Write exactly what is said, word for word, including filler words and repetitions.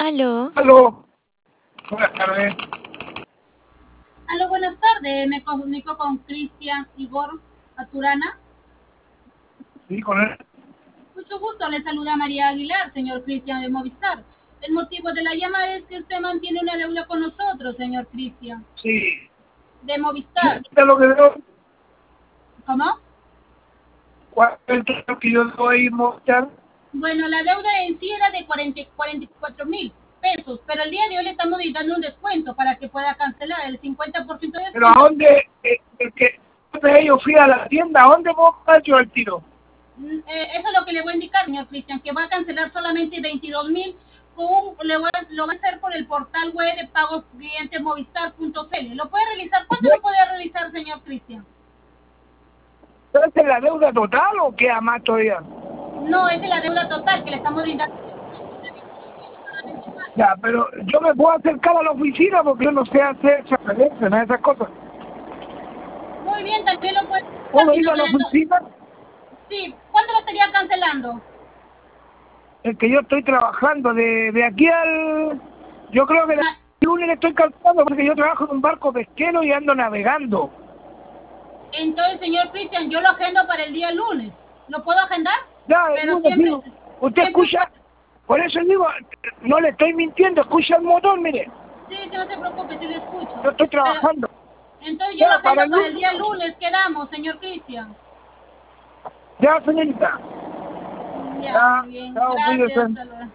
Aló. Aló. Buenas tardes. Aló, buenas tardes. Me comunico con Cristian Igor Aturana. Sí, con él. Mucho gusto. Le saluda María Aguilar, señor Cristian de Movistar. El motivo de la llamada es que usted mantiene una deuda con nosotros, señor Cristian, Sí. de Movistar. ¿Qué es lo que debo? ¿Cómo? ¿Cuál es el total que yo debo ir mostrar? Bueno, la deuda en sí era de cuarenta, cuarenta y cuatro mil pesos, pero el día de hoy le estamos dando un descuento para que pueda cancelar el cincuenta por ciento de Pero ¿a descuento. dónde? Eh, el que dónde yo fui a la tienda, ¿a dónde puedo pagar yo el tiro? Mm, eh, eso es lo que le voy a indicar, señor Cristian, que va a cancelar solamente veintidós mil. Le voy a, lo va a hacer por el portal web de pagos clientes movistar punto c l. ¿Lo puede realizar? ¿Cuánto lo puede realizar, señor Cristian? ¿Esa es la deuda total o queda más todavía? No, esa es la deuda total que le estamos brindando. Ya, pero yo me puedo acercar a la oficina porque yo no sé hacer transferencias, nada de esas cosas. Muy bien, también lo puede realizar. ¿Puedo Si ir no a la quiere to- oficina? Sí, ¿cuándo lo estaría cancelando? Es que yo estoy trabajando de, de aquí al... Yo creo que el Ma- lunes le estoy calculando porque yo trabajo en un barco pesquero y ando navegando. Entonces, señor Cristian, yo lo agendo para el día lunes. ¿Lo puedo agendar? Ya, el Pero lunes siempre, digo, usted siempre escucha, fue... por eso digo, no le estoy mintiendo, escucha el motor, mire, Sí, sí, no se preocupe, sí lo escucho. yo estoy Pero trabajando. entonces yo lo Ya, para agendo el para el lunes, día lunes. Quedamos, señor Cristian. ya, señorita, Ya, ya, muy bien. chao, Gracias. cuídese. Hasta luego.